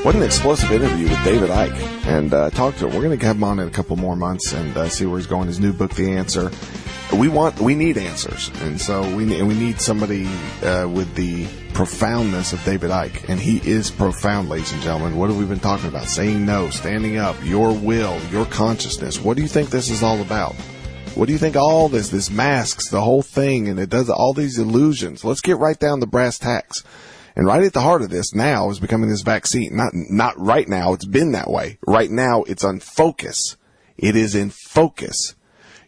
What an explosive interview with David Icke, and talk to him. We're going to have him on in a couple more months and see where he's going. His new book, The Answer. We need answers, and so we need somebody with the profoundness of David Icke, and he is profound, ladies and gentlemen. What have we been talking about? Saying no, standing up, your will, your consciousness. What do you think this is all about? What do you think all this masks the whole thing, and it does all these illusions? Let's get right down to brass tacks. And right at the heart of this now is becoming this vaccine. Not right now. It's been that way. Right now, it's on focus. It is in focus.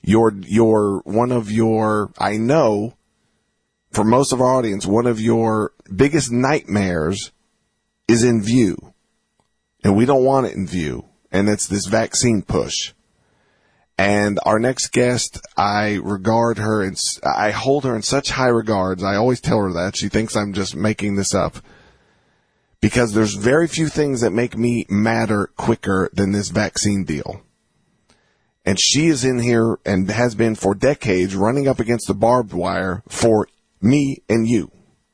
I know, for most of our audience, one of your biggest nightmares is in view. And we don't want it in view. And it's this vaccine push. And our next guest, I regard her, and I hold her in such high regards. I always tell her that. She thinks I'm just making this up. Because there's very few things that make me madder quicker than this vaccine deal. And she is in here and has been for decades running up against the barbed wire for me and you.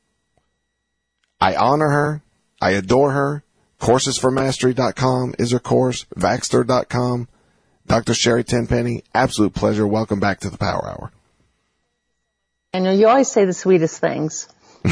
I honor her. I adore her. Coursesformastery.com is her course. Vaxter.com. Dr. Sherry Tenpenny, absolute pleasure. Welcome back to the Power Hour. And you always say the sweetest things.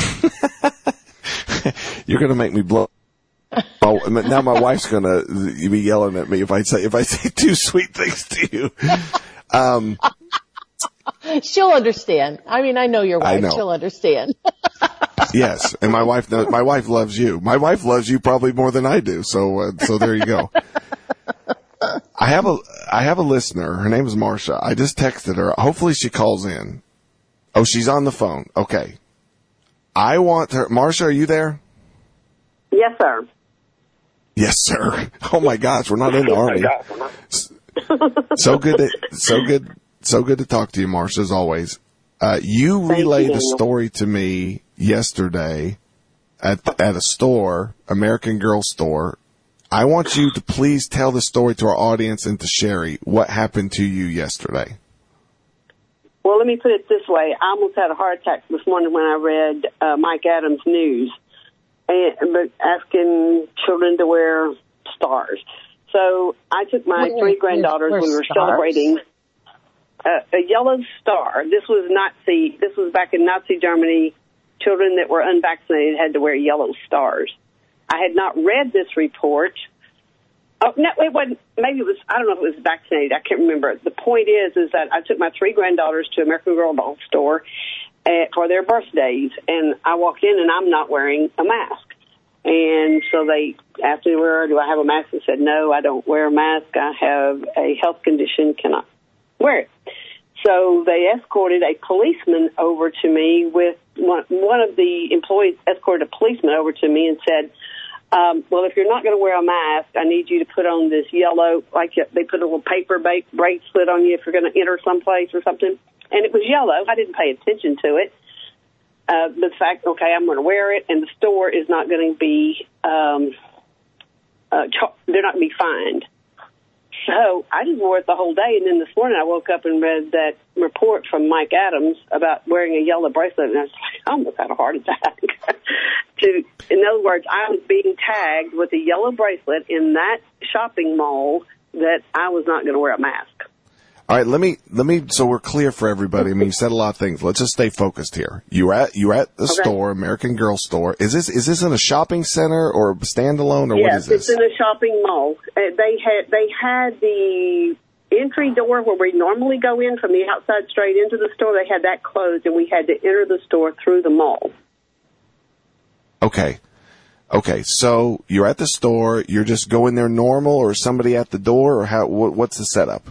You're going to make me blow. Oh, now my wife's going to be yelling at me if I say two sweet things to you. She'll understand. I mean, I know your wife. She'll understand. Yes, and my wife loves you. My wife loves you probably more than I do. So there you go. I have a listener. Her name is Marsha. I just texted her. Hopefully she calls in. Oh, she's on the phone. Okay. I want her. Marsha, are you there? Yes, sir. Yes, sir. Oh my gosh, we're not in the Army. So good to talk to you, Marsha, as always. You relayed a story to me yesterday at a store, American Girl store. I want you to please tell the story to our audience and to Sherry. What happened to you yesterday? Well, let me put it this way. I almost had a heart attack this morning when I read Mike Adams' news, asking children to wear stars. So I took my three granddaughters. We were celebrating a yellow star. This was back in Nazi Germany. Children that were unvaccinated had to wear yellow stars. I had not read this report. Oh, no, it wasn't. Maybe it was, I don't know if it was vaccinated. I can't remember. The point is that I took my three granddaughters to American Girl doll store for their birthdays, and I walked in and I'm not wearing a mask. And so they asked me, do I have a mask? I said, no, I don't wear a mask. I have a health condition, cannot wear it. So they escorted a policeman over to me with one of the employees escorted a policeman over to me and said, well, if you're not going to wear a mask, I need you to put on this yellow, like they put a little paper bracelet on you if you're going to enter someplace or something. And it was yellow. I didn't pay attention to it. But the fact, okay, I'm going to wear it, and the store is not going to be, they're not going to be fined. So I just wore it the whole day, and then this morning I woke up and read that report from Mike Adams about wearing a yellow bracelet, and I was like, I almost had a heart attack. In other words, I was being tagged with a yellow bracelet in that shopping mall that I was not going to wear a mask. All right, let me, so we're clear for everybody. I mean, you said a lot of things. Let's just stay focused here. You're at the store, American Girl store. Is this in a shopping center or standalone, or what is this? Yes, it's in a shopping mall. They had the entry door where we normally go in from the outside straight into the store. They had that closed, and we had to enter the store through the mall. Okay, so you're at the store. You're just going there normal, or is somebody at the door, or what's the setup?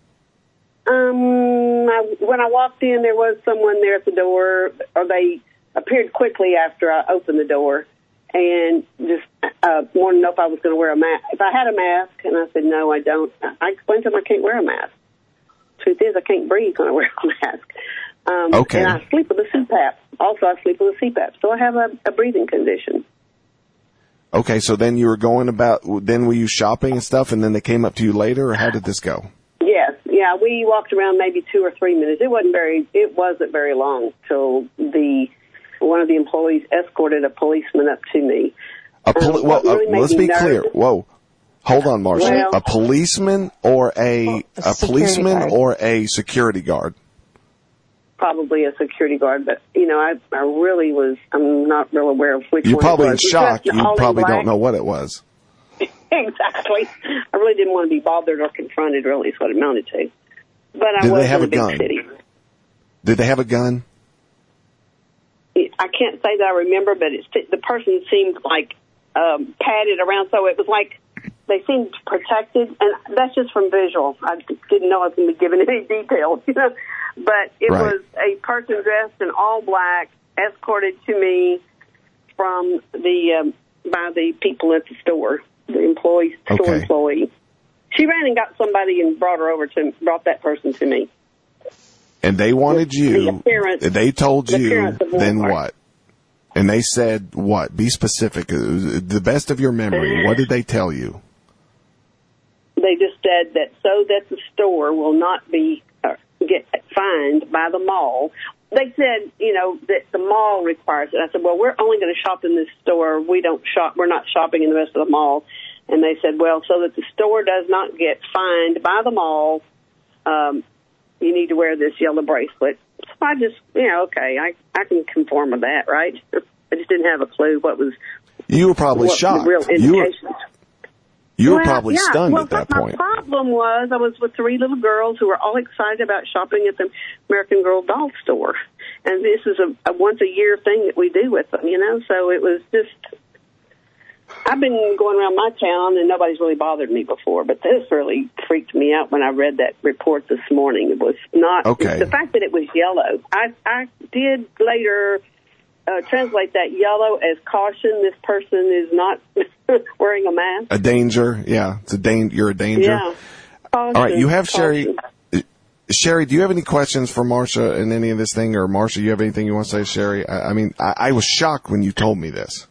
When I walked in, there was someone there at the door, or they appeared quickly after I opened the door, and just wanted to know if I was going to wear a mask. If I had a mask, and I said, no, I don't. I explained to them I can't wear a mask. Truth is, I can't breathe when I wear a mask. Okay. And I sleep with a CPAP. Also, I sleep with a CPAP, so I have a breathing condition. Okay, so then you were then were you shopping and stuff, and then they came up to you later, or how did this go? Yes, yeah, we walked around maybe 2 or 3 minutes. It wasn't very long till one of the employees escorted a policeman up to me. Let's be clear. Whoa. Hold on, Marcia. Well, a policeman or a policeman or a security guard? Probably a security guard, but I'm not real aware of which one. You're probably in shock. You probably black. Don't know what it was. Exactly. I really didn't want to be bothered or confronted, really, is what it amounted to. But I was in a big city. Did they have a gun? I can't say that I remember, but the person seemed like padded around, so it was like they seemed protected, and that's just from visual. I didn't know I was going to be given any details, But it was a person dressed in all black, escorted to me from by the people at the store, the store employee. She ran and got somebody and brought that person to me. And they wanted you. They told you. Then what? And they said what? Be specific. The best of your memory. What did they tell you? They just said that so that the store will not get fined by the mall. They said, that the mall requires it. I said, well, we're only going to shop in this store. We don't shop. We're not shopping in the rest of the mall. And they said, well, so that the store does not get fined by the mall, you need to wear this yellow bracelet. So I just, okay, I can conform with that, right? I just didn't have a clue what was. You were probably shocked. The real indications. You were probably stunned at that point. My problem was I was with 3 little girls who were all excited about shopping at the American Girl doll store. And this is a once-a-year thing that we do with them, So it was just, I've been going around my town and nobody's really bothered me before, but this really freaked me out when I read that report this morning. It was not, the fact that it was yellow. I did later translate that yellow as caution. This person is not wearing a mask. A danger, yeah. You're a danger. Yeah. Caution, all right, you have Sherry. Sherry, do you have any questions for Marcia in any of this thing? Or Marcia, you have anything you want to say, Sherry? I was shocked when you told me this.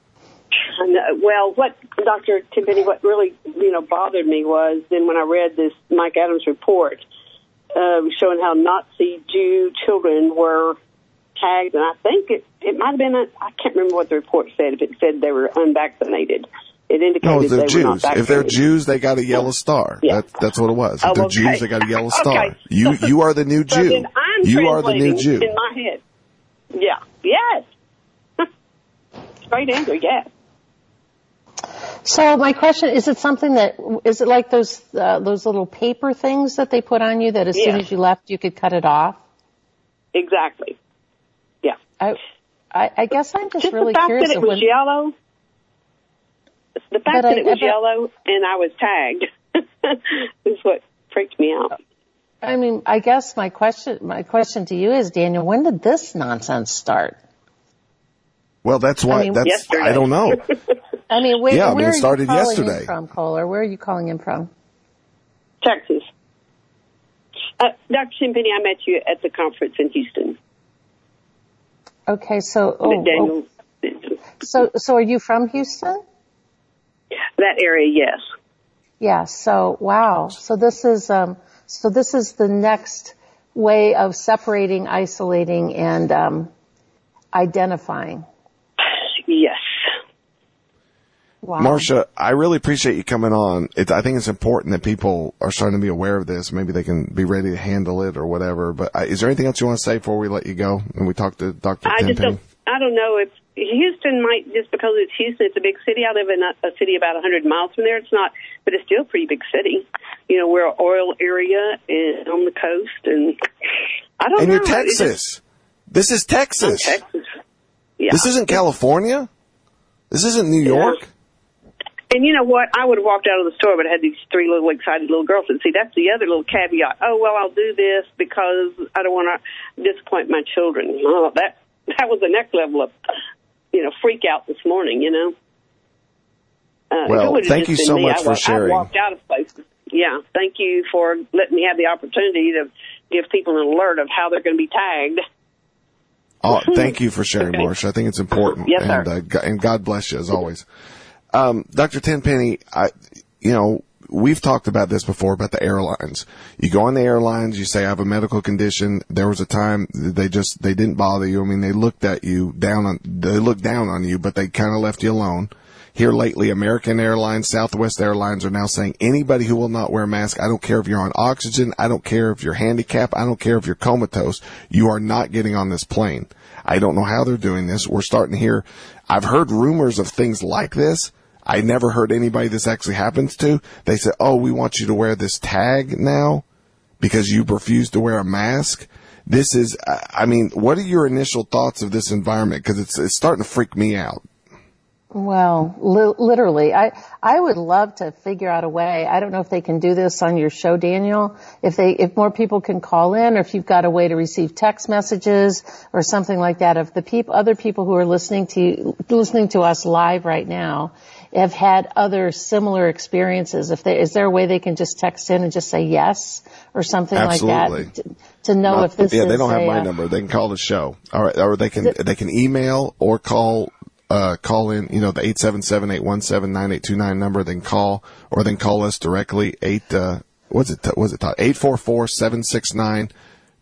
Well, what Dr. Tenpenny, what really, bothered me was then when I read this Mike Adams report showing how Nazi Jew children were tagged, and I think it might have been, I can't remember what the report said, if it said they were unvaccinated. It indicated they Jews. were not vaccinated. If they're Jews, they got a yellow star. Yeah. That's what it was. If they're Jews, they got a yellow star. Okay. You are the new Jew. Then I'm you are the new Jew. In my head. Yeah. Yes. Straight answer, yes. So my question, is it like those little paper things that they put on you that as soon as you left, you could cut it off? Exactly. Yeah. I guess I'm just really The fact curious. that it was yellow, yellow and I was tagged is what freaked me out. I guess my question to you is, Daniel, when did this nonsense start? Well, that's why, yesterday. I don't know. Where it started are you calling yesterday. in from, Kohler? Where are you calling in from? Texas. Dr. Tenpenny, I met you at the conference in Houston. Okay, so are you from Houston? That area, yes. Yeah. So wow. So this is the next way of separating, isolating, and identifying. Yes. Wow. Marcia, I really appreciate you coming on. I think it's important that people are starting to be aware of this. Maybe they can be ready to handle it or whatever. But is there anything else you want to say before we let you go and we talk to Dr. Tenpenny? I don't know if Houston might, just because it's Houston, it's a big city. I live in a city about 100 miles from there. It's not, but it's still a pretty big city. We're an oil area and on the coast, and I don't know. And you're Texas. This is Texas. Texas. Yeah. This isn't California. This isn't New York. And you know what? I would have walked out of the store, but I had these 3 little excited little girls. And see, that's the other little caveat. Oh, well, I'll do this because I don't want to disappoint my children. Oh, that was the next level of, freak out this morning, Well, thank you so much for sharing. I walked out of places. Yeah, thank you for letting me have the opportunity to give people an alert of how they're going to be tagged. Oh, thank you for sharing, Marcia. I think it's important. Yes, sir. And God bless you, as always. Dr. Tenpenny, we've talked about this before, about the airlines. You go on the airlines, you say, I have a medical condition. There was a time they didn't bother you. They looked down on you, but they kind of left you alone. here lately, American Airlines, Southwest Airlines are now saying anybody who will not wear a mask, I don't care if you're on oxygen, I don't care if you're handicapped, I don't care if you're comatose, you are not getting on this plane. I don't know how they're doing this. We're starting to hear, I've heard rumors of things like this. I never heard anybody this actually happens to. They said, oh, we want you to wear this tag now because you refuse to wear a mask. This is, I mean, what are your initial thoughts of this environment? Because it's starting to freak me out. Well, literally, I would love to figure out a way. I don't know if they can do this on your show, Daniel. If more people can call in, or if you've got a way to receive text messages or something like that. If the other people who are listening to us live right now have had other similar experiences, is there a way they can just text in and just say yes or something Absolutely. like that to know if this is? Yeah, they don't have my number. They can call the show. All right, or they can email or call in, the 877-817-9829 number. They can call, or they can call us directly. 844-769-2944,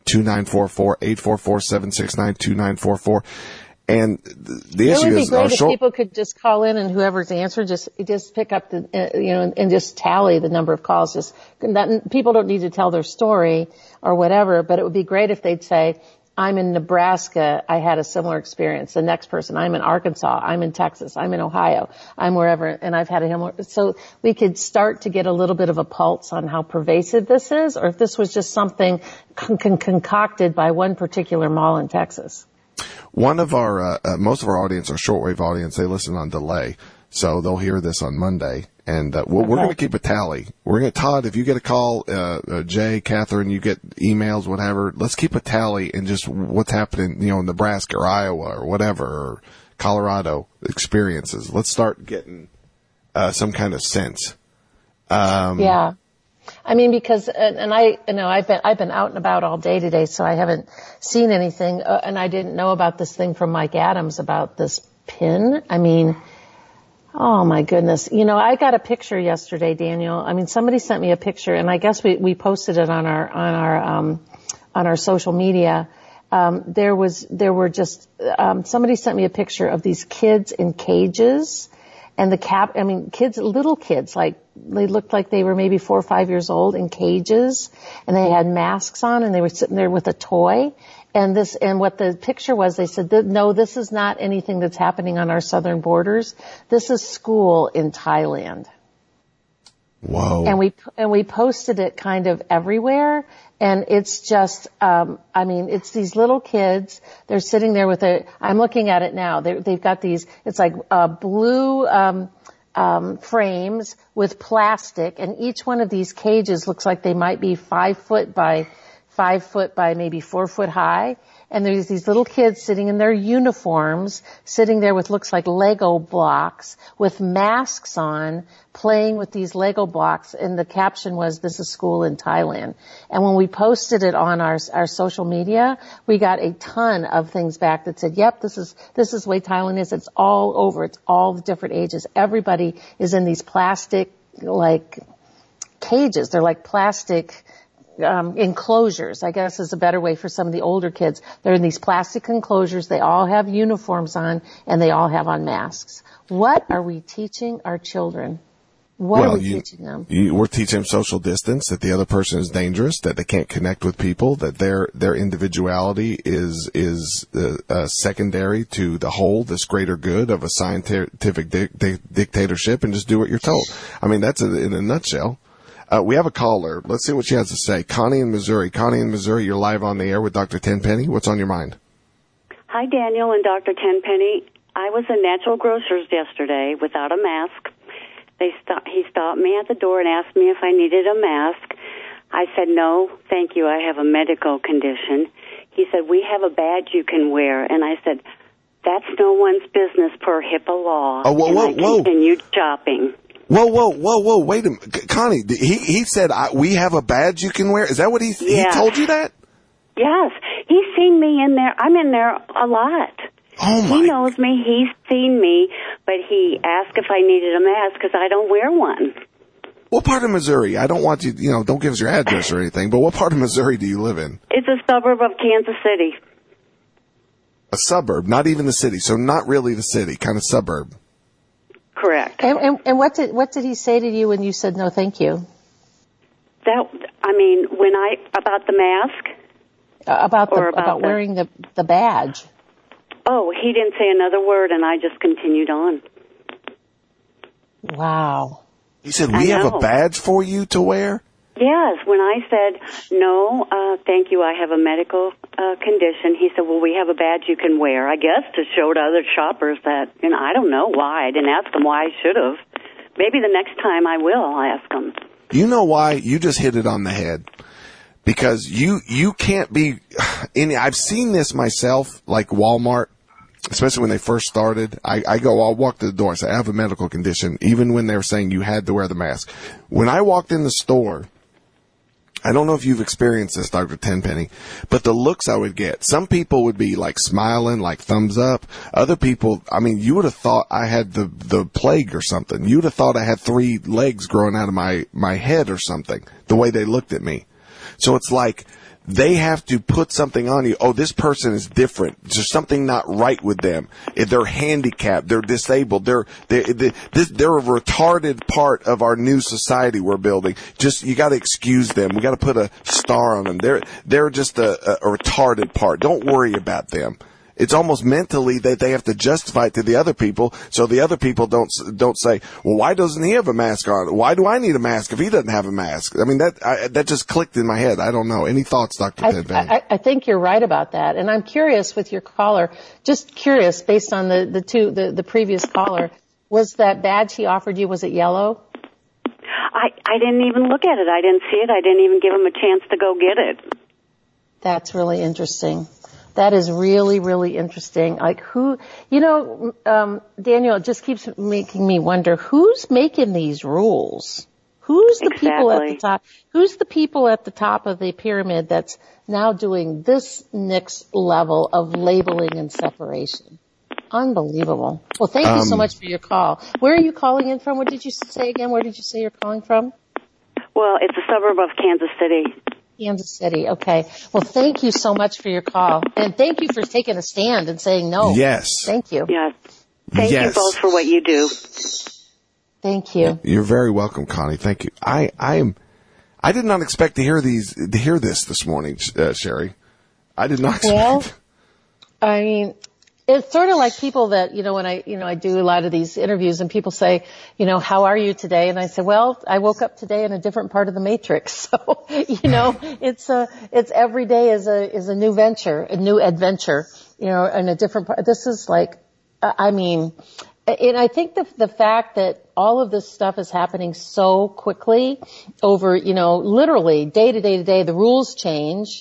844-769-2944. And the issue is, it would be great if people could just call in, and whoever's answering just pick up and just tally the number of calls. People don't need to tell their story or whatever, but it would be great if they'd say, I'm in Nebraska, I had a similar experience. The next person, I'm in Arkansas, I'm in Texas, I'm in Ohio, I'm wherever, and I've had a similar. So we could start to get a little bit of a pulse on how pervasive this is, or if this was just something concocted by one particular mall in Texas. One of our, most of our audience, our shortwave audience, they listen on delay. So they'll hear this on Monday, and we're going to keep a tally. Todd, if you get a call, Jay, Catherine, you get emails, whatever, let's keep a tally and just what's happening, in Nebraska or Iowa or whatever, or Colorado experiences. Let's start getting some kind of sense. Yeah. I mean, because, and I've been out and about all day today, so I haven't seen anything, and I didn't know about this thing from Mike Adams about this pin. I mean, oh my goodness. I got a picture yesterday, Daniel. I mean, somebody sent me a picture, and I guess we posted it on our social media. Somebody sent me a picture of these kids in cages, and little kids, like, they looked like they were maybe 4 or 5 years old in cages, and they had masks on, and they were sitting there with a toy. And what the picture was, they said, no, this is not anything that's happening on our southern borders. This is school in Thailand. Whoa. And we posted it kind of everywhere. And it's just, it's these little kids. They're sitting there I'm looking at it now. They've got these, it's like, blue, frames with plastic, and each one of these cages looks like they might be 5 foot by 5 foot by maybe 4 foot high. And there's these little kids sitting in their uniforms, sitting there with looks like Lego blocks with masks on, playing with these Lego blocks. And the caption was, "This is school in Thailand." And when we posted it on our social media, we got a ton of things back that said, "Yep, this is the way Thailand is. It's all over. It's all the different ages. Everybody is in these plastic like cages. They're like plastic." Enclosures, I guess, is a better way for some of the older kids. They're in these plastic enclosures. They all have uniforms on, and they all have on masks. What are we teaching our children? What are we teaching them? We're teaching them social distance, that the other person is dangerous, that they can't connect with people, that their individuality is secondary to the whole, this greater good of a scientific dictatorship, and just do what you're told. I mean, that's in a nutshell. We have a caller. Let's see what she has to say. Connie in Missouri. Connie in Missouri, you're live on the air with Dr. Tenpenny. What's on your mind? Hi, Daniel and Dr. Tenpenny. I was in Natural Grocers yesterday without a mask. He stopped me at the door and asked me if I needed a mask. I said, no, thank you. I have a medical condition. He said, we have a badge you can wear. And I said, that's no one's business per HIPAA law. Oh, whoa. Continued shopping. Whoa, wait a minute. Connie, he said, we have a badge you can wear? Is that what he told you that? Yes. He's seen me in there. I'm in there a lot. Oh, my. He knows me. He's seen me, but he asked if I needed a mask because I don't wear one. What part of Missouri? I don't want you, don't give us your address or anything, but what part of Missouri do you live in? It's a suburb of Kansas City. A suburb, not even the city, so not really the city, kind of suburb. Correct. And what did he say to you when you said no, thank you? About the mask? About wearing the badge. Oh, he didn't say another word, and I just continued on. Wow. He said, we have a badge for you to wear? Yes. When I said, no, thank you, I have a medical condition, he said, well, we have a badge you can wear, I guess, to show to other shoppers that, I don't know why. I didn't ask him why I should have. Maybe the next time I will, I'll ask him. You know why? You just hit it on the head. Because you can't be, I've seen this myself, like Walmart, especially when they first started. I'll walk to the door and say, I have a medical condition, even when they were saying you had to wear the mask. When I walked in the store, I don't know if you've experienced this, Dr. Tenpenny, but the looks I would get, some people would be like smiling, like thumbs up. Other people, you would have thought I had the plague or something. You would have thought I had 3 legs growing out of my head or something, the way they looked at me. So it's like they have to put something on you. Oh, this person is different. There's something not right with them. If they're handicapped, they're disabled, they're a retarded part of our new society we're building. Just, you got to excuse them. We got to put a star on them. They're just a retarded part. Don't worry about them. It's almost mentally that they have to justify it to the other people, so the other people don't say, well, why doesn't he have a mask on? Why do I need a mask if he doesn't have a mask? That just clicked in my head. I don't know. Any thoughts, Dr. Tenpenny? I think you're right about that. And I'm curious with your caller, just curious based on the previous caller, was that badge he offered you, was it yellow? I didn't even look at it. I didn't see it. I didn't even give him a chance to go get it. That's really interesting. That is really, really interesting. Like Daniel, it just keeps making me wonder, who's making these rules? Who's the people at the top? Who's the people at the top of the pyramid that's now doing this next level of labeling and separation? Unbelievable. Well, thank you so much for your call. Where are you calling in from? What did you say again? Where did you say you're calling from? Well, it's a suburb of Kansas City. Kansas City. Okay. Well, thank you so much for your call. And thank you for taking a stand and saying no. Yes. Thank you. Yes. Thank you both for what you do. Thank you. You're very welcome, Connie. Thank you. I did not expect to hear this morning, Sherry. I did not expect. Well, it's sort of like people that, when I do a lot of these interviews and people say, how are you today? And I say, well, I woke up today in a different part of the matrix. So, it's every day is a new venture, a new adventure, in a different part. This is like, and I think the fact that all of this stuff is happening so quickly over, literally day to day, the rules change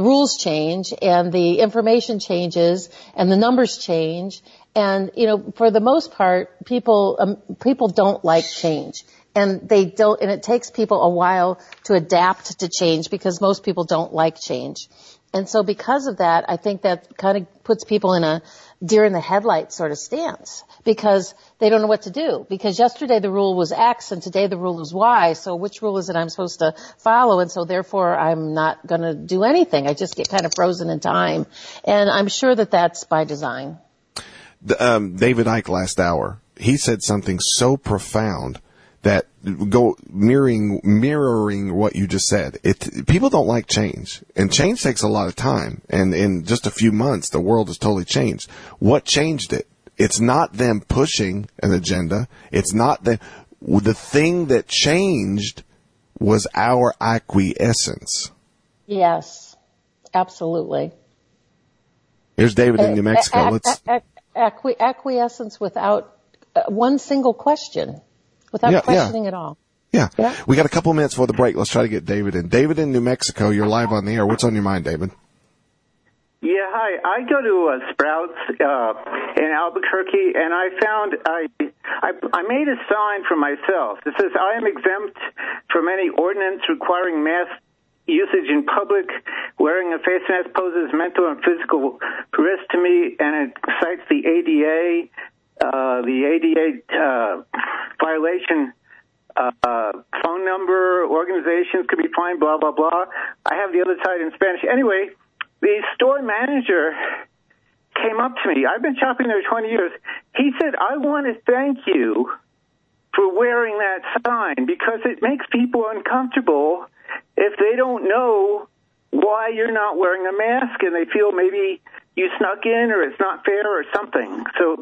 and the information changes and the numbers change. And, for the most part, people don't like change, and and it takes people a while to adapt to change because most people don't like change. And so because of that, I think that kind of puts people in a deer in the headlight sort of stance because they don't know what to do. Because yesterday the rule was X and today the rule is Y. So which rule is it I'm supposed to follow? And so therefore I'm not going to do anything. I just get kind of frozen in time. And I'm sure that that's by design. David Icke last hour, he said something so profound that mirroring what you just said. People don't like change, and change takes a lot of time. And in just a few months, the world has totally changed. What changed it? It's not them pushing an agenda. It's not the thing that changed was our acquiescence. Yes, absolutely. Here's David in New Mexico. Acquiescence without one single question. Without questioning at all. Yeah. We got a couple minutes for the break. Let's try to get David in. David in New Mexico, you're live on the air. What's on your mind, David? Yeah, hi. I go to Sprouts in Albuquerque, and I found I made a sign for myself. It says, I am exempt from any ordinance requiring mask usage in public. Wearing a face mask poses mental and physical risk to me, and it cites the ADA. The ADA violation phone number, organizations could be fined, blah, blah, blah. I have the other side in Spanish. Anyway, the store manager came up to me. I've been shopping there 20 years. He said, I want to thank you for wearing that sign because it makes people uncomfortable if they don't know why you're not wearing a mask and they feel maybe you snuck in or it's not fair or something. So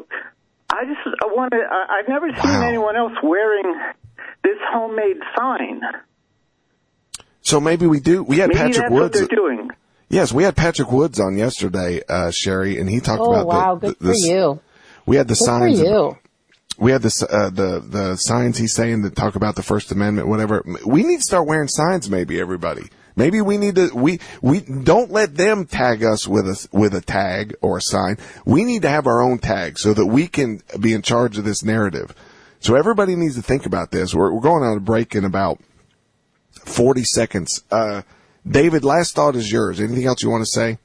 I've never seen anyone else wearing this homemade sign. So maybe we do. We had maybe Patrick that's Woods. What they're doing. Yes, we had Patrick Woods on yesterday, Sherry, and he talked about good for you. We had the good signs. For you. We had the signs he's saying that talk about the First Amendment, whatever. We need to start wearing signs, maybe, everybody. Maybe we need to, we don't let them tag us with a tag or a sign. We need to have our own tag so that we can be in charge of this narrative. So everybody needs to think about this. We're going on a break in about 40 seconds. David, last thought is yours. Anything else you want to say?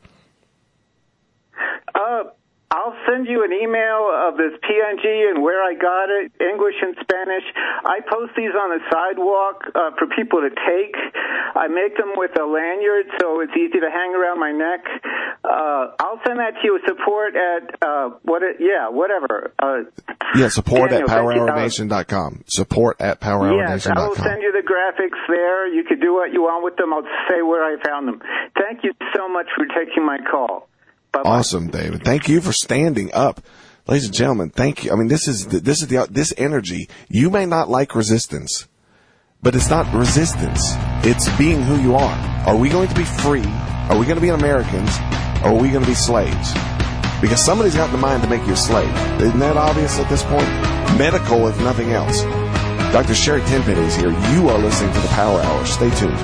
I'll send you an email of this PNG and where I got it, English and Spanish. I post these on the sidewalk for people to take. I make them with a lanyard so it's easy to hang around my neck. I'll send that to you. Support at whatever. Support at PowerHourNation.com. Support at PowerHourNation.com. Yes, I will send you the graphics there. You can do what you want with them. I'll say where I found them. Thank you so much for taking my call. Bye-bye. Awesome, David. Thank you for standing up. Ladies and gentlemen, thank you. I mean, this energy. You may not like resistance, but it's not resistance. It's being who you are. Are we going to be free? Are we going to be Americans? Or are we going to be slaves? Because somebody's got in the mind to make you a slave. Isn't that obvious at this point? Medical, if nothing else. Dr. Sherry Tenpenny is here. You are listening to the Power Hour. Stay tuned.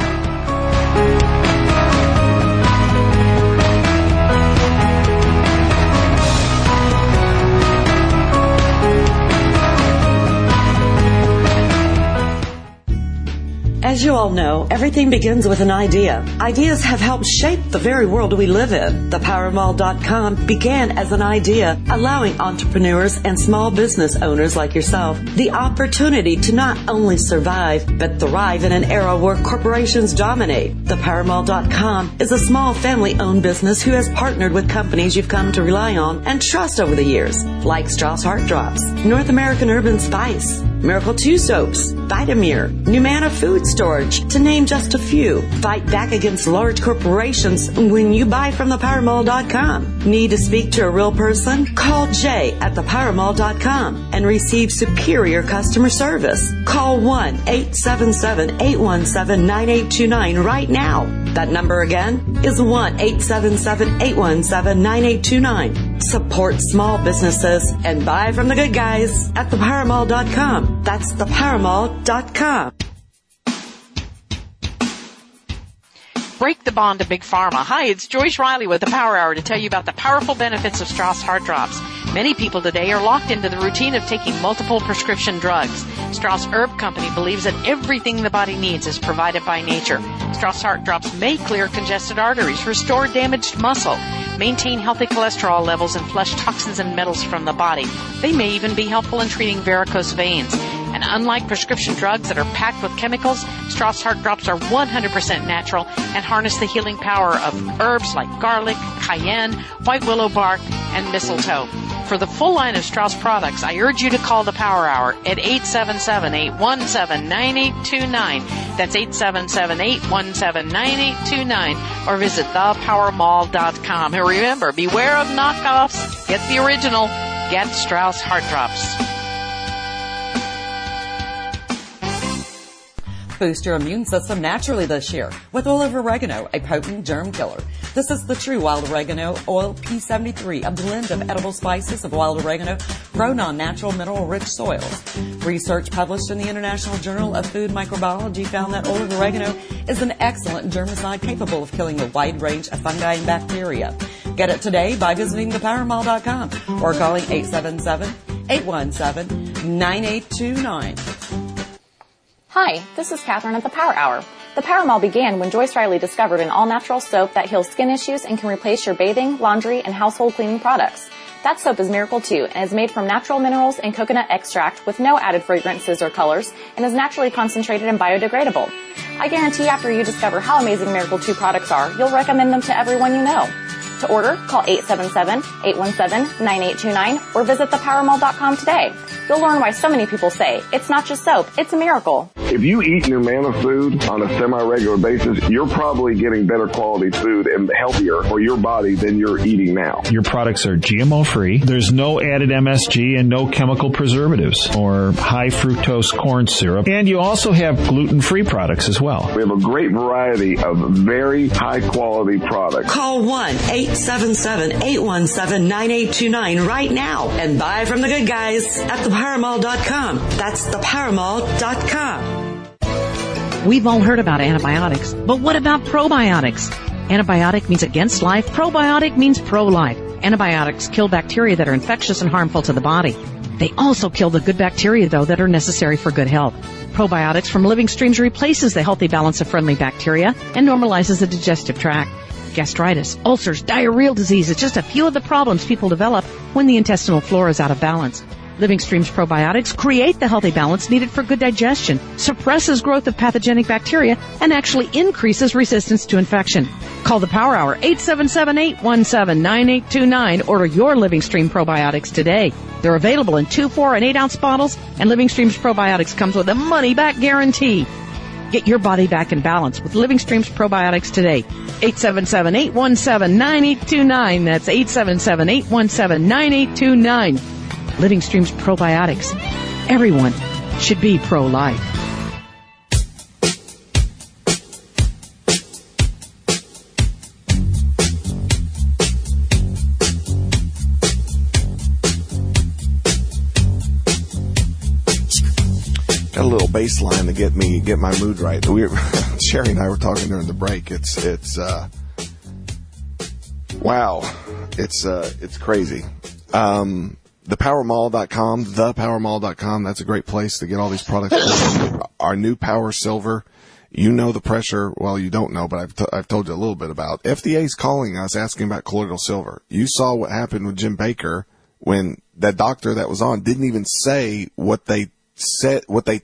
As you all know, everything begins with an idea. Ideas have helped shape the very world we live in. ThePowerMall.com began as an idea, allowing entrepreneurs and small business owners like yourself the opportunity to not only survive, but thrive in an era where corporations dominate. ThePowerMall.com is a small family-owned business who has partnered with companies you've come to rely on and trust over the years, like Strauss Heart Drops, North American Urban Spice, Miracle 2 Soaps, Vitamir, Numana Food Storage, to name just a few. Fight back against large corporations when you buy from thepowermall.com. Need to speak to a real person? Call Jay at thepowermall.com and receive superior customer service. Call 1-877-817-9829 right now. That number again is 1-877-817-9829. Support small businesses and buy from the good guys at thepowermall.com. That's thepowermall.com. Break the bond to Big Pharma. Hi, it's Joyce Riley with the Power Hour to tell you about the powerful benefits of Strauss Heart Drops. Many people today are locked into the routine of taking multiple prescription drugs. Strauss Herb Company believes that everything the body needs is provided by nature. Strauss Heart Drops may clear congested arteries, restore damaged muscle, maintain healthy cholesterol levels, and flush toxins and metals from the body. They may even be helpful in treating varicose veins. And unlike prescription drugs that are packed with chemicals, Strauss Heart Drops are 100% natural and harness the healing power of herbs like garlic, cayenne, white willow bark, and mistletoe. For the full line of Strauss products, I urge you to call the Power Hour at 877-817-9829. That's 877-817-9829. Or visit thepowermall.com. And remember, beware of knockoffs. Get the original. Get Strauss Heart Drops. Boost your immune system naturally this year with oil of oregano, a potent germ killer. This is the true wild oregano oil P73, a blend of edible spices of wild oregano grown on natural mineral-rich soils. Research published in the International Journal of Food Microbiology found that oil of oregano is an excellent germicide capable of killing a wide range of fungi and bacteria. Get it today by visiting thepowermall.com or calling 877-817-9829. Hi, this is Catherine at the Power Hour. The Power Mall began when Joyce Riley discovered an all-natural soap that heals skin issues and can replace your bathing, laundry, and household cleaning products. That soap is Miracle 2 and is made from natural minerals and coconut extract with no added fragrances or colors and is naturally concentrated and biodegradable. I guarantee after you discover how amazing Miracle 2 products are, you'll recommend them to everyone you know. To order, call 877-817-9829 or visit thepowermall.com today. You'll learn why so many people say it's not just soap, it's a miracle. If you eat Numana food on a semi-regular basis, you're probably getting better quality food and healthier for your body than you're eating now. Your products are GMO-free. There's no added MSG and no chemical preservatives or high fructose corn syrup. And you also have gluten-free products as well. We have a great variety of very high-quality products. Call 1-877-817-9829 right now and buy from the good guys at thepowermall.com. That's thepowermall.com. We've all heard about antibiotics, but what about probiotics? Antibiotic means against life. Probiotic means pro-life. Antibiotics kill bacteria that are infectious and harmful to the body. They also kill the good bacteria, though, that are necessary for good health. Probiotics from Living Streams replaces the healthy balance of friendly bacteria and normalizes the digestive tract. Gastritis, ulcers, diarrheal disease is just a few of the problems people develop when the intestinal flora is out of balance. Living Streams probiotics create the healthy balance needed for good digestion, suppresses growth of pathogenic bacteria, and actually increases resistance to infection. Call the Power Hour, 877-817-9829. Order your Living Stream probiotics today. They're available in 2, 4, and 8-ounce bottles, and Living Streams probiotics comes with a money-back guarantee. Get your body back in balance with Living Streams probiotics today. 877-817-9829. That's 877-817-9829. Living Streams probiotics. Everyone should be pro-life. Got a little bass line to get my mood right. Sherry and I were talking during the break. Wow. It's crazy. Thepowermall.com, that's a great place to get all these products. Our new Power Silver, you know the pressure, well, you don't know, but I've told you a little bit about. FDA's calling us asking about colloidal silver. You saw what happened with Jim Baker when that doctor that was on didn't even say what they said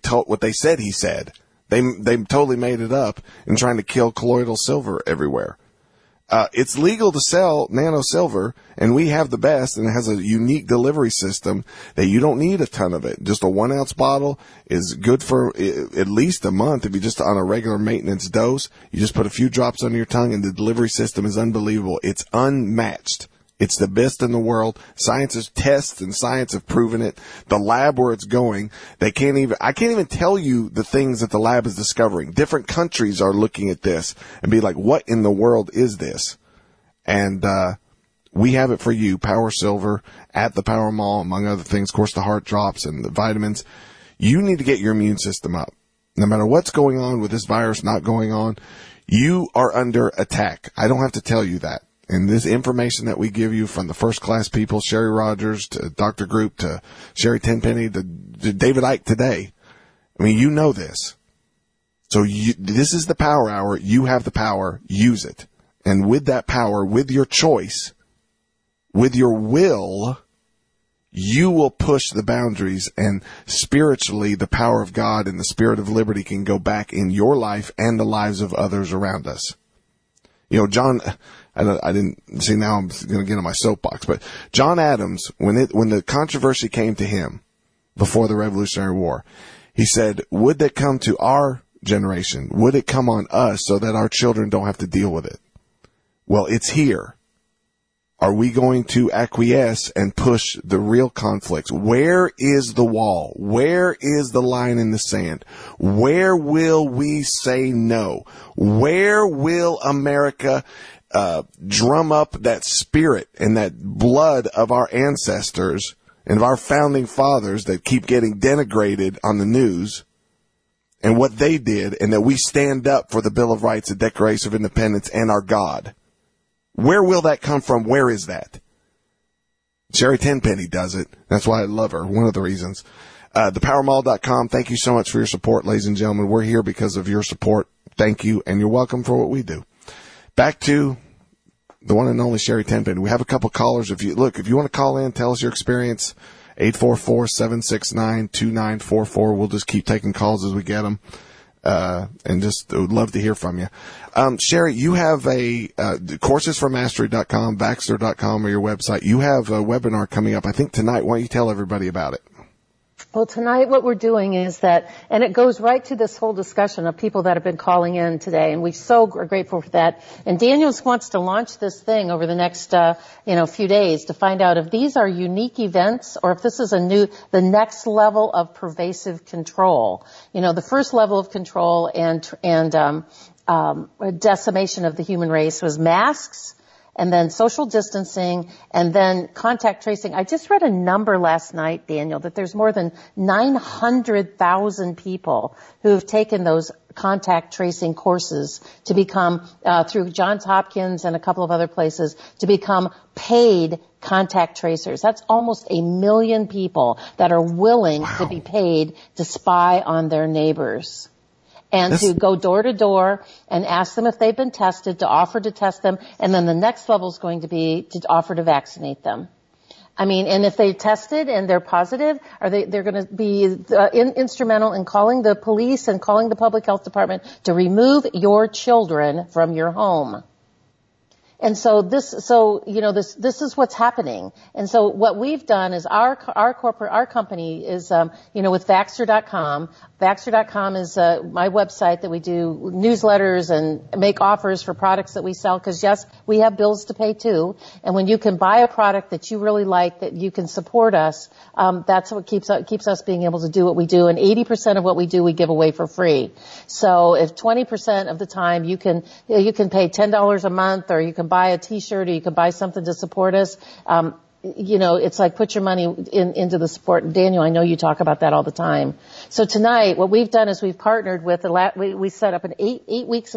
he said. They totally made it up and trying to kill colloidal silver everywhere. It's legal to sell nano silver, and we have the best, and it has a unique delivery system that you don't need a ton of it. Just a 1-ounce bottle is good for at least a month if you're just on a regular maintenance dose. You just put a few drops under your tongue, and the delivery system is unbelievable. It's unmatched. It's the best in the world. Scientists test and science have proven it. The lab where it's going, I can't even tell you the things that the lab is discovering. Different countries are looking at this and be like, what in the world is this? And, we have it for you, Power Silver at the Power Mall, among other things, of course, the heart drops and the vitamins. You need to get your immune system up. No matter what's going on with this virus not going on, you are under attack. I don't have to tell you that. And this information that we give you from the first class people, Sherry Rogers to Dr. Group to Sherry Tenpenny to David Icke today. I mean, you know this. So this is the Power Hour. You have the power. Use it. And with that power, with your choice, with your will, you will push the boundaries, and spiritually the power of God and the spirit of liberty can go back in your life and the lives of others around us. You know, John, I didn't see, now I'm going to get on my soapbox, but John Adams, when the controversy came to him before the Revolutionary War, he said, would that come to our generation? Would it come on us so that our children don't have to deal with it? Well, it's here. Are we going to acquiesce and push the real conflicts? Where is the wall? Where is the line in the sand? Where will we say no? Where will America drum up that spirit and that blood of our ancestors and of our founding fathers that keep getting denigrated on the news, and what they did, and that we stand up for the Bill of Rights, the Declaration of Independence, and our God? Where will that come from? Where is that? Sherry Tenpenny does it. That's why I love her. One of the reasons. Thepowermall.com. Thank you so much for your support, ladies and gentlemen. We're here because of your support. Thank you, and you're welcome for what we do. Back to the one and only Sherry Tenpenny. We have a couple callers. If you want to call in, tell us your experience. 844-769-2944. We'll just keep taking calls as we get them. and just would love to hear from you. Sherry, you have coursesformastery.com, Baxter.com, or your website. You have a webinar coming up, I think tonight. Why don't you tell everybody about it? Well, tonight what we're doing is that, and it goes right to this whole discussion of people that have been calling in today, and we're so grateful for that. And Daniels wants to launch this thing over the next, few days to find out if these are unique events or if this is the next level of pervasive control. The first level of control and decimation of the human race was masks, and then social distancing, and then contact tracing. I just read a number last night, Daniel, that there's more than 900,000 people who have taken those contact tracing courses to become, through Johns Hopkins and a couple of other places, to become paid contact tracers. That's almost 1 million people that are willing to be paid to spy on their neighbors. And to go door to door and ask them if they've been tested, to offer to test them, and then the next level is going to be to offer to vaccinate them. And if they tested and they're positive, they're going to be instrumental in calling the police and calling the public health department to remove your children from your home. And so this is what's happening. And so what we've done is our company is, with Baxter.com. Baxter.com is, my website that we do newsletters and make offers for products that we sell. Cause yes, we have bills to pay too. And when you can buy a product that you really like, that you can support us, that's what keeps us being able to do what we do. And 80% of what we do, we give away for free. So if 20% of the time you can pay $10 a month, or you can buy a t-shirt, or you can buy something to support us, it's like put your money into the support. Daniel, I know you talk about that all the time. So tonight, what we've done is we've partnered with we set up an 8 weeks of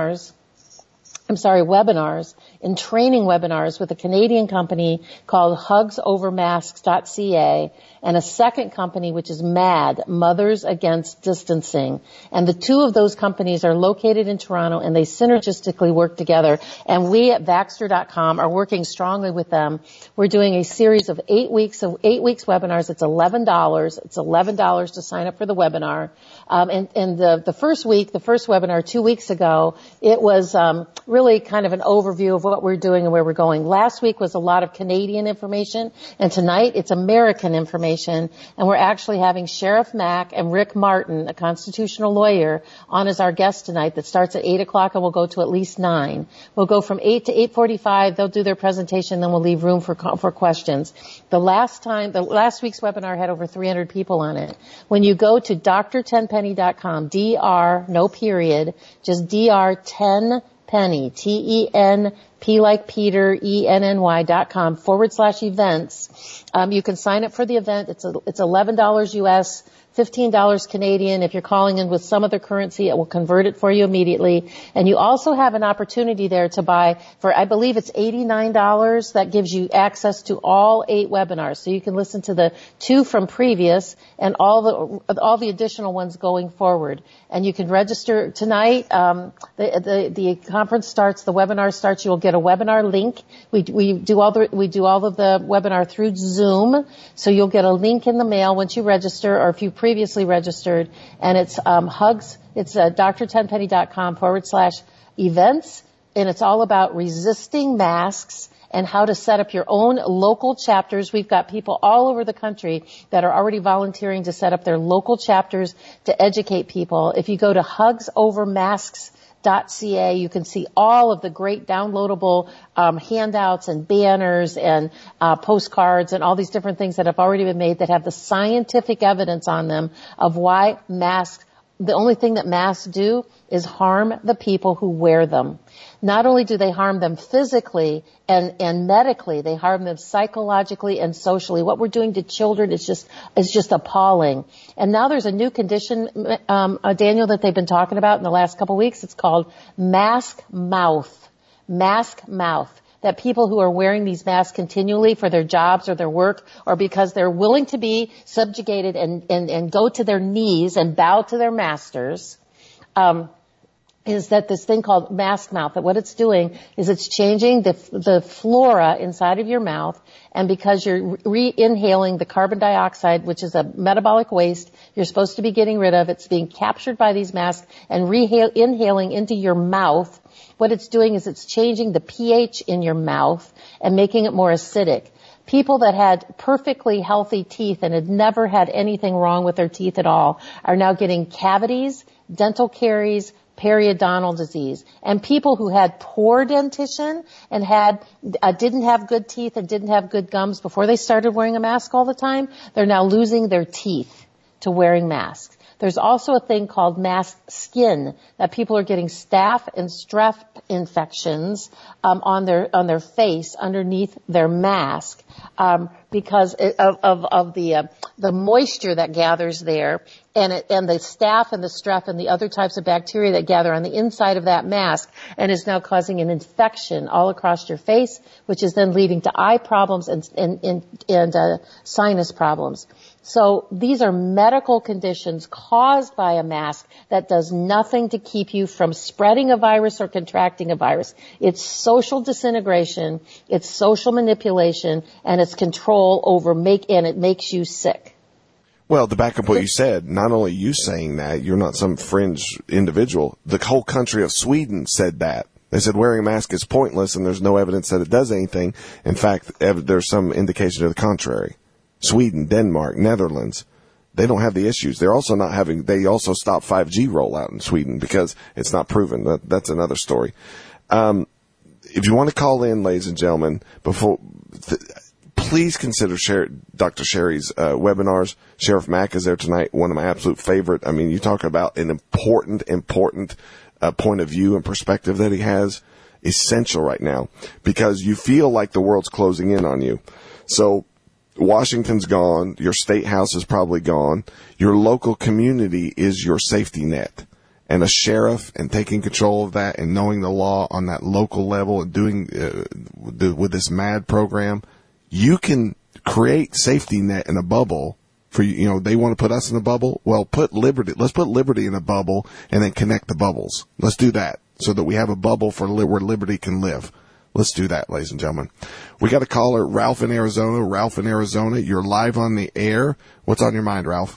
webinars and training webinars with a Canadian company called hugsovermasks.ca and a second company which is MAD, Mothers Against Distancing. And the two of those companies are located in Toronto, and they synergistically work together. And we at Baxter.com are working strongly with them. We're doing a series of 8 weeks webinars. It's $11. It's $11 to sign up for the webinar. And the first webinar 2 weeks ago, it was really kind of an overview of what we're doing and where we're going. Last week was a lot of Canadian information, and tonight it's American information. And we're actually having Sheriff Mack and Rick Martin, a constitutional lawyer, on as our guest tonight. That starts at 8 o'clock and we'll go to at least 9. We'll go from 8 to 8:45. They'll do their presentation, then we'll leave room for questions. The last week's webinar had over 300 people on it. When you go to drtenpenny.com, DR, no period, just DR10 Penny, TENP like Peter, ENNY.com /events. You can sign up for the event. It's $11 US, $15 Canadian. If you're calling in with some other currency, it will convert it for you immediately. And you also have an opportunity there to buy for, I believe it's $89. That gives you access to all 8 webinars. So you can listen to the 2 from previous and all the additional ones going forward. And you can register tonight. The conference starts, the webinar starts. You'll get a webinar link. We do all of the webinar through Zoom. So you'll get a link in the mail once you register, or if you previously registered, and it's it's drtenpenny.com /events, and it's all about resisting masks and how to set up your own local chapters. We've got people all over the country that are already volunteering to set up their local chapters to educate people. If you go to hugsovermasks.ca, you can see all of the great downloadable handouts and banners and postcards and all these different things that have already been made that have the scientific evidence on them of why masks, the only thing that masks do is harm the people who wear them. Not only do they harm them physically and medically, they harm them psychologically and socially. What we're doing to children is just appalling. And now there's a new condition, Daniel, that they've been talking about in the last couple of weeks. It's called mask mouth. Mask mouth. That people who are wearing these masks continually for their jobs or their work, or because they're willing to be subjugated and go to their knees and bow to their masters, is that this thing called mask mouth, that what it's doing is it's changing the flora inside of your mouth, and because you're re-inhaling the carbon dioxide, which is a metabolic waste you're supposed to be getting rid of, it's being captured by these masks and inhaling into your mouth. What it's doing is it's changing the pH in your mouth and making it more acidic. People that had perfectly healthy teeth and had never had anything wrong with their teeth at all are now getting cavities, dental caries, periodontal disease. And people who had poor dentition and didn't have good teeth and didn't have good gums before they started wearing a mask all the time, they're now losing their teeth to wearing masks. There's also a thing called mask skin, that people are getting staph and strep infections on their face underneath their mask because of the moisture that gathers there, and the staph and the strep and the other types of bacteria that gather on the inside of that mask, and is now causing an infection all across your face, which is then leading to eye problems and sinus problems. So these are medical conditions caused by a mask that does nothing to keep you from spreading a virus or contracting a virus. It's social disintegration, it's social manipulation, and it's control over and it makes you sick. Well, to back up what you said, not only you saying that, you're not some fringe individual. The whole country of Sweden said that. They said wearing a mask is pointless and there's no evidence that it does anything. In fact, there's some indication to the contrary. Sweden, Denmark, Netherlands, they don't have the issues. They also stopped 5G rollout in Sweden because it's not proven. That's another story. If you want to call in, ladies and gentlemen, please consider Dr. Sherry's webinars. Sheriff Mack is there tonight, one of my absolute favorite. I mean, you talk about an important point of view and perspective that he has, essential right now, because you feel like the world's closing in on you. So Washington's gone. Your state house is probably gone. Your local community is your safety net. And a sheriff and taking control of that and knowing the law on that local level and doing with this MAD program, you can create safety net in a bubble for you. You know, they want to put us in a bubble. Well, let's put liberty in a bubble and then connect the bubbles. Let's do that so that we have a bubble where liberty can live. Let's do that, ladies and gentlemen. We got a caller, Ralph in Arizona. Ralph in Arizona, you're live on the air. What's on your mind, Ralph?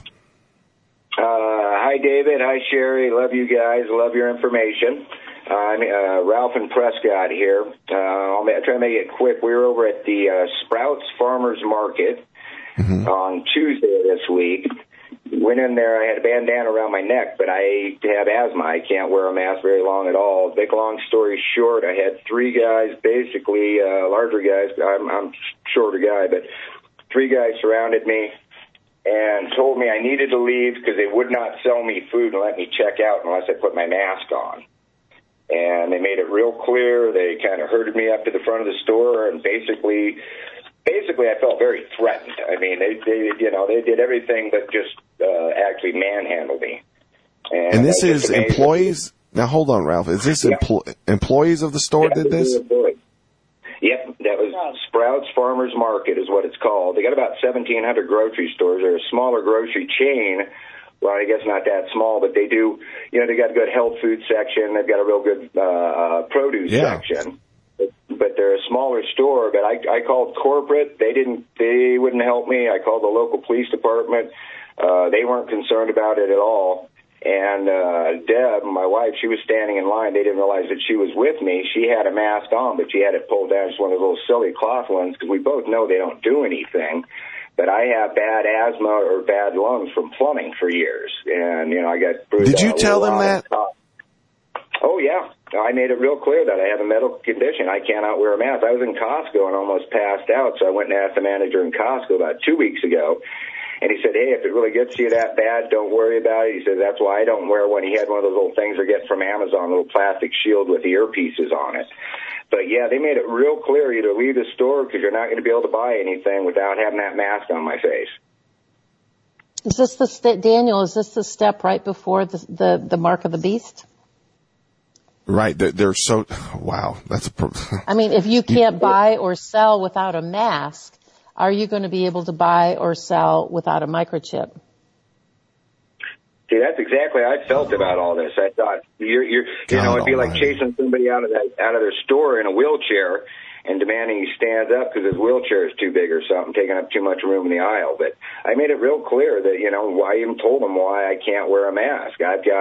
Hi, David. Hi, Sherry. Love you guys. Love your information. I'm Ralph and Prescott here. I'll try to make it quick. We were over at the Sprouts Farmers Market on Tuesday this week. Went in there. I had a bandana around my neck, but I have asthma. I can't wear a mask very long at all. Big long story short, I had three guys, basically larger guys. I'm a shorter guy, but three guys surrounded me and told me I needed to leave because they would not sell me food and let me check out unless I put my mask on. And they made it real clear. They kind of herded me up to the front of the store, and basically I felt very threatened. I mean, they did everything but just actually manhandled me. And this is employees. Now hold on, Ralph. Is this employees of the store did this? Yep, that was Sprouts Farmers Market is what it's called. They got about 1,700 grocery stores. They're a smaller grocery chain. Well, I guess not that small, but they do. You know, they got a good health food section. They've got a real good produce section. But they're a smaller store. But I called corporate. They wouldn't help me. I called the local police department. They weren't concerned about it at all. And Deb, my wife, she was standing in line. They didn't realize that she was with me. She had a mask on, but she had it pulled down, just one of those little silly cloth ones, because we both know they don't do anything. But I have bad asthma or bad lungs from plumbing for years. And, you know, I got bruised. Did you tell them that? Oh, yeah. I made it real clear that I have a medical condition. I cannot wear a mask. I was in Costco and almost passed out, so I went and asked the manager in Costco about 2 weeks ago. And he said, hey, if it really gets you that bad, don't worry about it. He said, that's why I don't wear one. He had one of those little things they get from Amazon, a little plastic shield with earpieces on it. But, yeah, they made it real clear. Either leave the store because you're not going to be able to buy anything without having that mask on my face. Is this Daniel, is this the step right before the mark of the beast? Right. They're so, wow. That's I mean, if you can't buy or sell without a mask, are you going to be able to buy or sell without a microchip? See, that's exactly how I felt about all this. I thought it'd be like chasing somebody out of their store in a wheelchair and demanding he stands up because his wheelchair is too big or something, taking up too much room in the aisle. But I made it real clear that, I even told him why I can't wear a mask.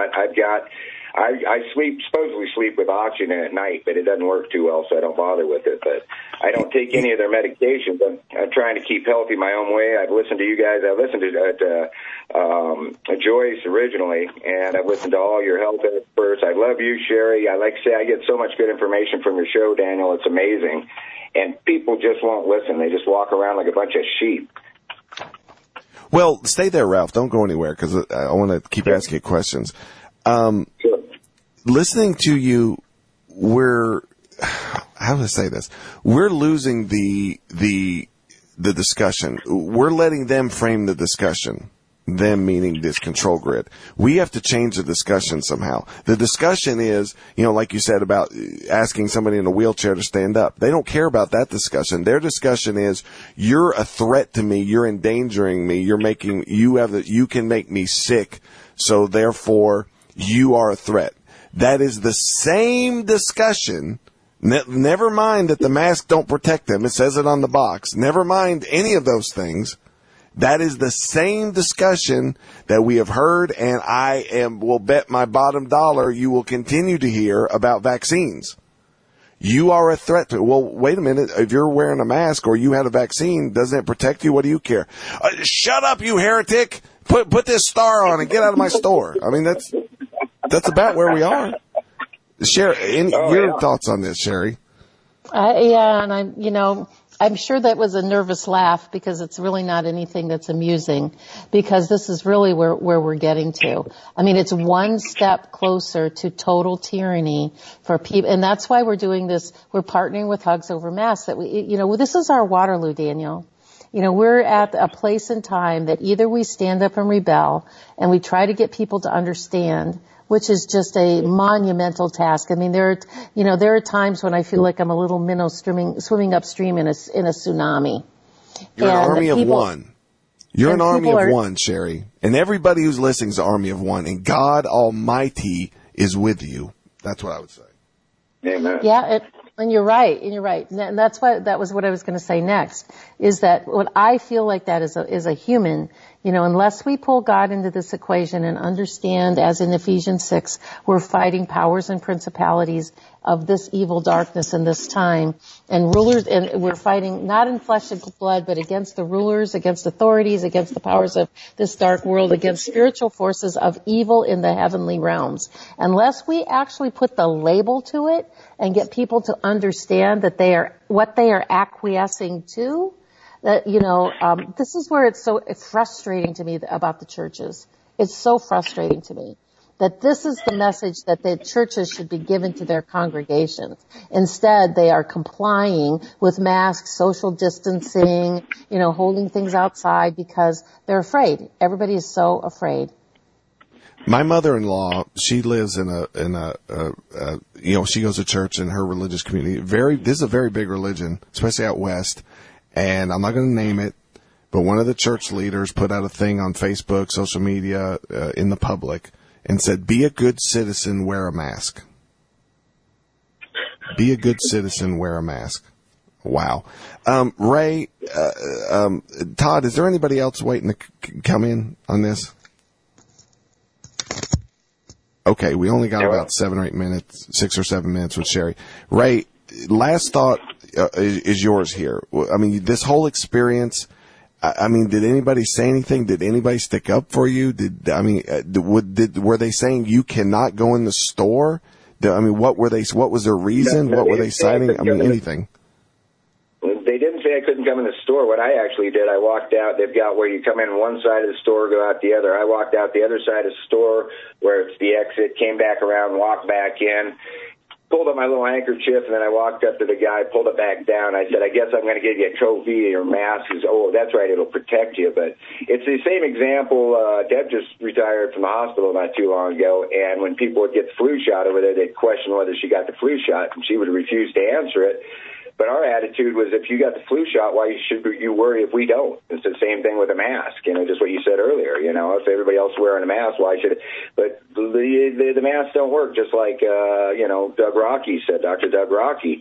I supposedly sleep with oxygen at night, but it doesn't work too well, so I don't bother with it. But I don't take any of their medications. I'm trying to keep healthy my own way. I've listened to you guys. I've listened to Joyce originally, and I've listened to all your health experts. I love you, Sherry. I like to say I get so much good information from your show, Daniel. It's amazing. And people just won't listen. They just walk around like a bunch of sheep. Well, stay there, Ralph. Don't go anywhere because I want to keep asking you questions. Sure. Listening to you, how do I say this? We're losing the discussion. We're letting them frame the discussion. Them meaning this control grid. We have to change the discussion somehow. The discussion is, like you said about asking somebody in a wheelchair to stand up. They don't care about that discussion. Their discussion is, you're a threat to me. You're endangering me. You can make me sick. So therefore, you are a threat. That is the same discussion. Never mind that the mask don't protect them. It says it on the box. Never mind any of those things. That is the same discussion that we have heard, and will bet my bottom dollar you will continue to hear about vaccines. You are a threat to, well, wait a minute. If you're wearing a mask or you had a vaccine, doesn't it protect you? What do you care? Shut up, you heretic. Put this star on and get out of my store. I mean, that's about where we are. Sherry, your thoughts on this, Sherry? And I'm sure that was a nervous laugh because it's really not anything that's amusing, because this is really where we're getting to. I mean, it's one step closer to total tyranny for people. And that's why we're doing this. We're partnering with Hugs Over Masks. This is our Waterloo, Daniel. We're at a place in time that either we stand up and rebel and we try to get people to understand, which is just a monumental task. I mean, there are times when I feel like I'm a little minnow swimming upstream in a tsunami. You're an army of one. You're an army of one, Sherry. And everybody who's listening is an army of one. And God Almighty is with you. That's what I would say. Amen. Yeah, and you're right. And that was what I was going to say next, is that what I feel like that is a human, unless we pull God into this equation and understand, as in Ephesians 6, we're fighting powers and principalities of this evil darkness in this time, and rulers, and we're fighting not in flesh and blood, but against the rulers, against authorities, against the powers of this dark world, against spiritual forces of evil in the heavenly realms. Unless we actually put the label to it and get people to understand that what they are acquiescing to, that, this is where it's so frustrating to me about the churches. It's so frustrating to me that this is the message that the churches should be given to their congregations. Instead, they are complying with masks, social distancing, holding things outside because they're afraid. Everybody is so afraid. My mother-in-law, she lives she goes to church in her religious community. This is a very big religion, especially out west. And I'm not going to name it, but one of the church leaders put out a thing on Facebook, social media, in the public, and said, "Be a good citizen, wear a mask." Be a good citizen, wear a mask. Wow. Ray, Todd, is there anybody else waiting to come in on this? Okay, we only got about 6 or 7 minutes with Sherry. Ray, last thought is yours here. I mean, this whole experience, did anybody say anything? Did anybody stick up for you? Were they saying you cannot go in the store? What was their reason? What were they citing? Anything. They didn't say I couldn't come in the store. What I actually did, I walked out. They've got where you come in one side of the store, go out the other. I walked out the other side of the store where it's the exit, came back around, walked back in, pulled up my little handkerchief, and then I walked up to the guy, pulled it back down. I said, "I guess I'm going to give you a trophy or mask." He said, "Oh, that's right, it'll protect you." But it's the same example. Deb just retired from the hospital not too long ago, and when people would get the flu shot over there, they'd question whether she got the flu shot, and she would refuse to answer it. But our attitude was, if you got the flu shot, why should you worry if we don't? It's the same thing with a mask, just what you said earlier. If everybody else is wearing a mask, why should it? But the masks don't work, just like, Doug Rocky said, Dr. Doug Rocky.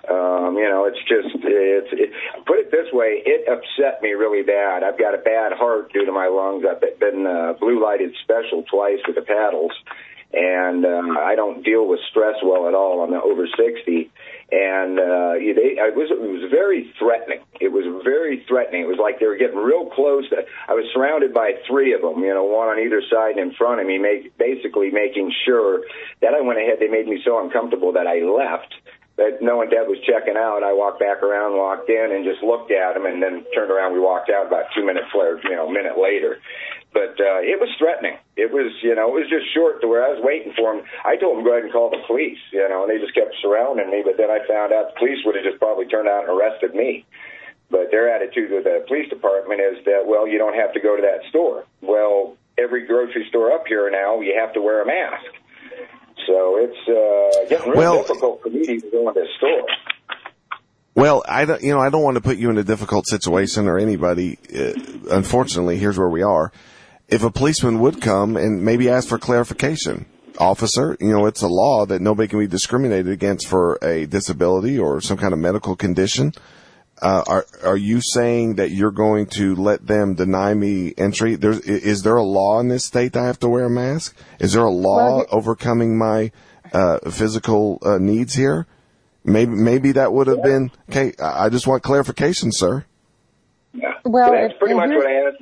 Put it this way, it upset me really bad. I've got a bad heart due to my lungs. I've been blue lighted special twice with the paddles, and I don't deal with stress well at all. I'm over 60, and it was very threatening. It was very threatening. It was like they were getting real close. I was surrounded by three of them, one on either side and in front of me, basically making sure that I went ahead. They made me so uncomfortable that I left. But knowing Deb was checking out, I walked back around, walked in, and just looked at him, and then turned around. We walked out about 2 minutes later, a minute later. But it was threatening. It was, it was just short to where I was waiting for him. I told him go ahead and call the police, and they just kept surrounding me. But then I found out the police would have just probably turned out and arrested me. But their attitude with the police department is that, well, you don't have to go to that store. Well, every grocery store up here now, you have to wear a mask. So it's getting really difficult for me to even go in this store. Well, I don't want to put you in a difficult situation or anybody. Unfortunately, here's where we are. If a policeman would come and maybe ask for clarification, officer, it's a law that nobody can be discriminated against for a disability or some kind of medical condition. Are you saying that you're going to let them deny me entry? Is there a law in this state that I have to wear a mask? Is there a law overcoming my physical needs here? Maybe that would have been okay. I just want clarification, sir. Yeah. Well, that's pretty much what I asked.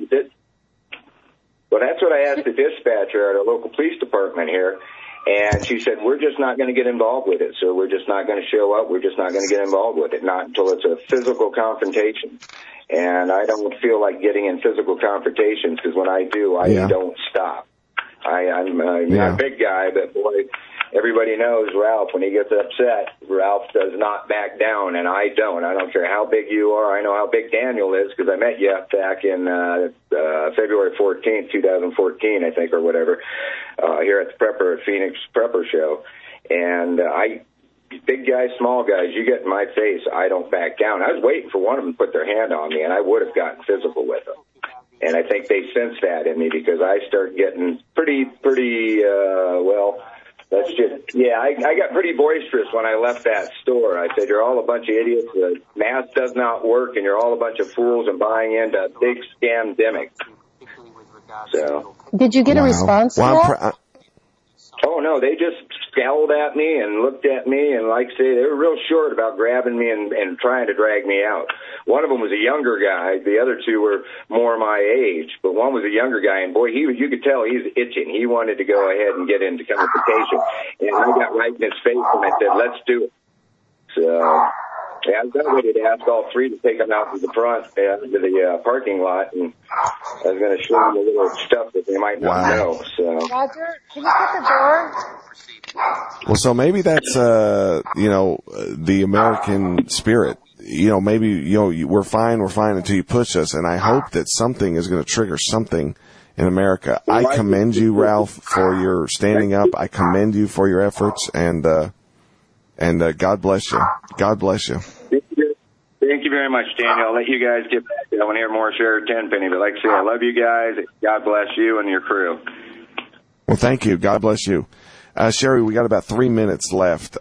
Well, that's what I asked the dispatcher at our local police department here. And she said, we're just not going to get involved with it, sir. We're just not going to show up. We're just not going to get involved with it, not until it's a physical confrontation. And I don't feel like getting in physical confrontations, because when I do, I don't stop. I'm not a big guy, but boy, everybody knows Ralph. When he gets upset, Ralph does not back down, and I don't. I don't care how big you are. I know how big Daniel is, because I met you back in February 14th, 2014, I think, or whatever, here at the Phoenix Prepper Show. And big guys, small guys, you get in my face, I don't back down. I was waiting for one of them to put their hand on me, and I would have gotten physical with them. And I think they sense that in me, because I start getting pretty, I got pretty boisterous when I left that store. I said, you're all a bunch of idiots. The mask does not work, and you're all a bunch of fools and buying into a big scam-demic. So. Did you get a response to that? Oh, no, they just scowled at me and looked at me, and like I say, they were real short about grabbing me and trying to drag me out. One of them was a younger guy. The other two were more my age, but one was a younger guy, and boy, you could tell he's itching. He wanted to go ahead and get into confrontation, and I got right in his face, and I said, let's do it. So I was ready to ask all three to take them out to the front, to the parking lot, and I was going to show them a little stuff that they might not know. So. Roger, can you put the door? Well, so maybe that's, the American spirit. Maybe, we're fine until you push us. And I hope that something is going to trigger something in America. I commend you, Ralph, for your standing up. I commend you for your efforts, and God bless you. God bless you. Thank you very much, Daniel. I'll let you guys get back. I want to hear more Sheriff Tenpenny, but like I say, I love you guys. God bless you and your crew. Well, thank you. God bless you. Sherry, we got about 3 minutes left.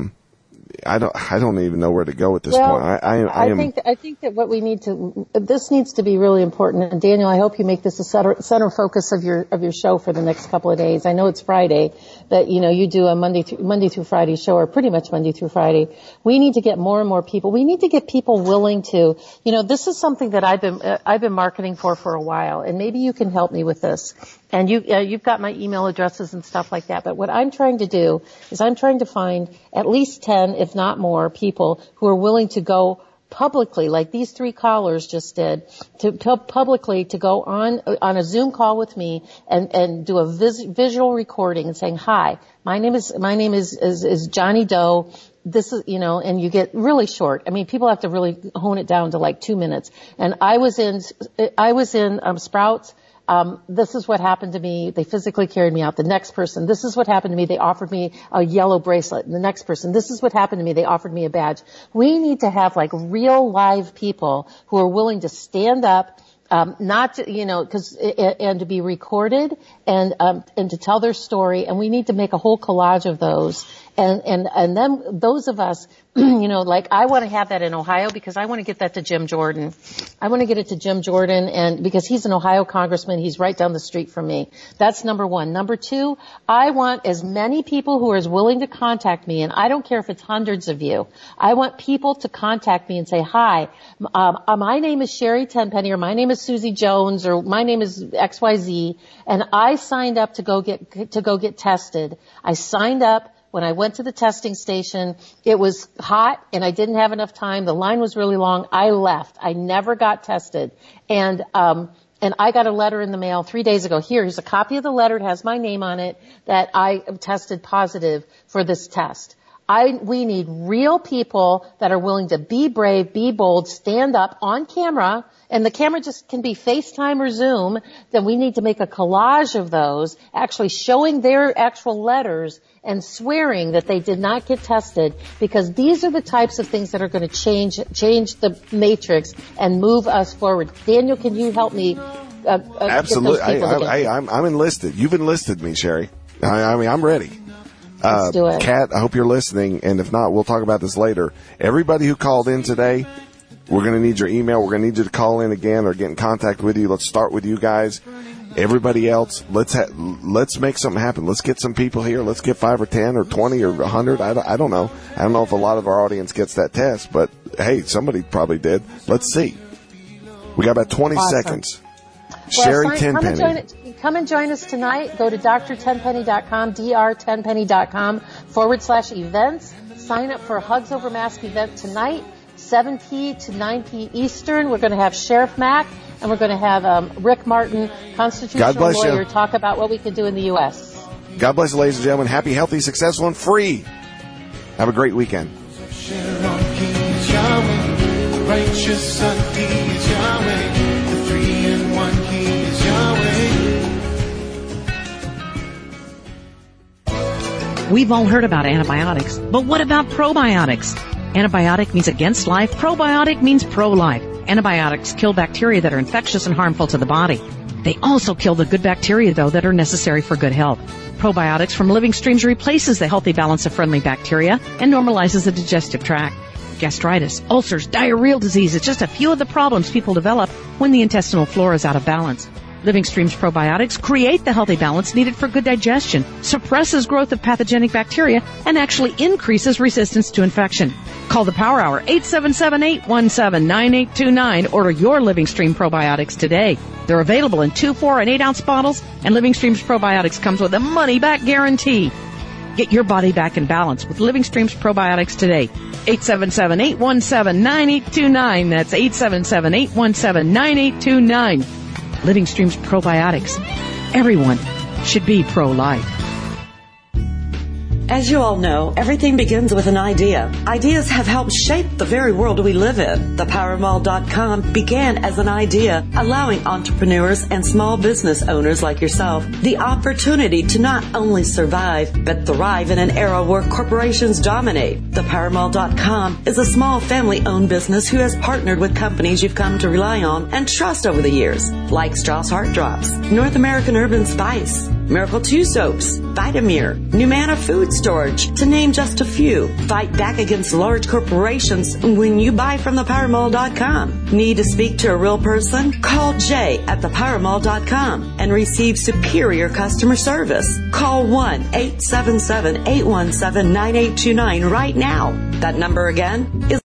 I don't even know where to go at this point. I think that what we need to, this needs to be really important. And Daniel, I hope you make this a center focus of your show for the next couple of days. I know it's Friday, but you do a Monday through Friday show, or pretty much Monday through Friday. We need to get more and more people. We need to get people willing to, this is something that I've been marketing for a while, and maybe you can help me with this. And you've got my email addresses and stuff like that. But what I'm trying to do is I'm trying to find at least 10, if not more, people who are willing to go publicly, like these 3 callers just did, to publicly to go on a Zoom call with me and do a visual recording and saying, "Hi, my name is Johnny Doe. This is, and you get really short. I mean, people have to really hone it down to like 2 minutes. And I was in Sprouts. this is what happened to me. They physically carried me out. The next person, this is what happened to me. They offered me a yellow bracelet. And the next person, this is what happened to me. They offered me a badge. We need to have like real live people who are willing to stand up, not to, and to be recorded and to tell their story. And we need to make a whole collage of those. And then those of us, like I want to have that in Ohio because I want to get that to Jim Jordan. I want to get it to Jim Jordan and because he's an Ohio congressman, he's right down the street from me. That's number one. Number two, I want as many people who are as willing to contact me, and I don't care if it's hundreds of you. I want people to contact me and say, hi, my name is Sherry Tenpenny, or my name is Susie Jones, or my name is XYZ, and I signed up to go get tested. I signed up. When I went to the testing station, it was hot and I didn't have enough time. The line was really long. I left. I never got tested. And I got a letter in the mail 3 days ago. Here's a copy of the letter. It has my name on it that I tested positive for this test. We need real people that are willing to be brave, be bold, stand up on camera, and the camera just can be FaceTime or Zoom. Then we need to make a collage of those, actually showing their actual letters and swearing that they did not get tested, because these are the types of things that are going to change the matrix and move us forward. Daniel, can you help me? Absolutely. I'm enlisted. You've enlisted me, Sherry. I'm ready. Let's do it. Kat, I hope you're listening, and if not, we'll talk about this later. Everybody who called in today, we're going to need your email. We're going to need you to call in again or get in contact with you. Let's start with you guys. Everybody else, let's make something happen. Let's get some people here. Let's get 5 or 10 or 20 or 100. I don't know. I don't know if a lot of our audience gets that test, but hey, somebody probably did. Let's see. We got about 20 seconds. Sherry Tenpenny. Come and join us tonight. Go to drtenpenny.com, drtenpenny.com/events. Sign up for a Hugs Over Mask event tonight, 7 p to 9 p Eastern. We're going to have Sheriff Mack, and we're going to have Rick Martin, constitutional lawyer, talk about what we can do in the U.S. God bless you, ladies and gentlemen. Happy, healthy, successful, and free. Have a great weekend. We've all heard about antibiotics, but what about probiotics? Antibiotic means against life. Probiotic means pro-life. Antibiotics kill bacteria that are infectious and harmful to the body. They also kill the good bacteria, though, that are necessary for good health. Probiotics from Living Streams replaces the healthy balance of friendly bacteria and normalizes the digestive tract. Gastritis, ulcers, diarrheal disease is just a few of the problems people develop when the intestinal flora is out of balance. Living Streams probiotics create the healthy balance needed for good digestion, suppresses growth of pathogenic bacteria, and actually increases resistance to infection. Call the Power Hour, 877-817-9829. Order your Living Stream probiotics today. They're available in 2, 4, and 8-ounce bottles, and Living Streams probiotics comes with a money-back guarantee. Get your body back in balance with Living Streams probiotics today. 877-817-9829. That's 877-817-9829. Living Streams probiotics. Everyone should be pro-life. As you all know, everything begins with an idea. Ideas have helped shape the very world we live in. ThePowerMall.com began as an idea, allowing entrepreneurs and small business owners like yourself the opportunity to not only survive, but thrive in an era where corporations dominate. ThePowerMall.com is a small family-owned business who has partnered with companies you've come to rely on and trust over the years, like Strauss Heart Drops, North American Urban Spice, Miracle 2 Soaps, Vitamir, Numana Food Storage, to name just a few. Fight back against large corporations when you buy from ThePowerMall.com. Need to speak to a real person? Call Jay at ThePowerMall.com and receive superior customer service. Call 1-877-817-9829 right now. That number again is